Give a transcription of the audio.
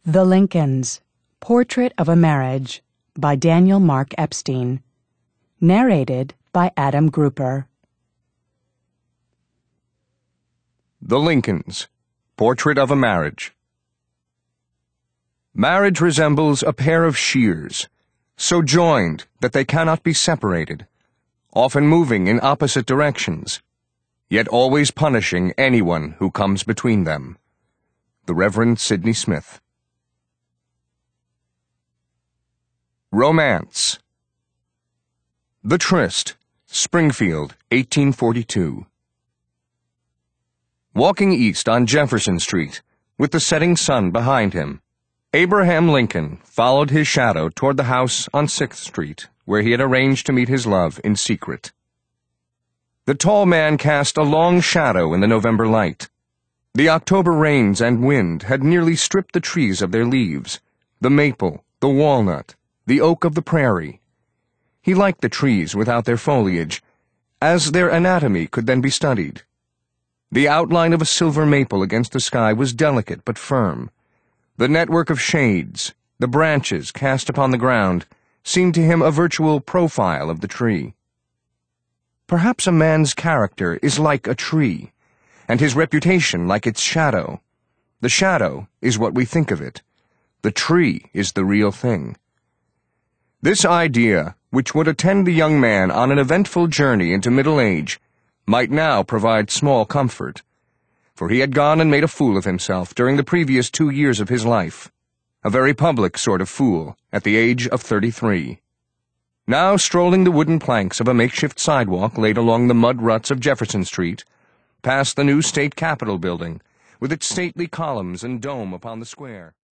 The Lincolns, Portrait of a Marriage by Daniel Mark Epstein. Narrated by Adam Grouper. The Lincolns, Portrait of a Marriage. Marriage resembles a pair of shears, so joined that they cannot be separated, often moving in opposite directions, yet always punishing anyone who comes between them. The Reverend Sidney Smith. Romance. The Tryst, Springfield, 1842. Walking east on Jefferson Street, with the setting sun behind him, Abraham Lincoln followed his shadow toward the house on 6th Street, where he had arranged to meet his love in secret. The tall man cast a long shadow in the November light. The October rains and wind had nearly stripped the trees of their leaves, the maple, the walnut, the oak of the prairie. He liked the trees without their foliage, as their anatomy could then be studied. The outline of a silver maple against the sky was delicate but firm. The network of shades, the branches cast upon the ground, seemed to him a virtual profile of the tree. Perhaps a man's character is like a tree, and his reputation like its shadow. The shadow is what we think of it. The tree is the real thing. This idea, which would attend the young man on an eventful journey into middle age, might now provide small comfort, for he had gone and made a fool of himself during the previous 2 years of his life, a very public sort of fool at the age of 33. Now strolling the wooden planks of a makeshift sidewalk laid along the mud ruts of Jefferson Street, past the new state capitol building, with its stately columns and dome upon the square.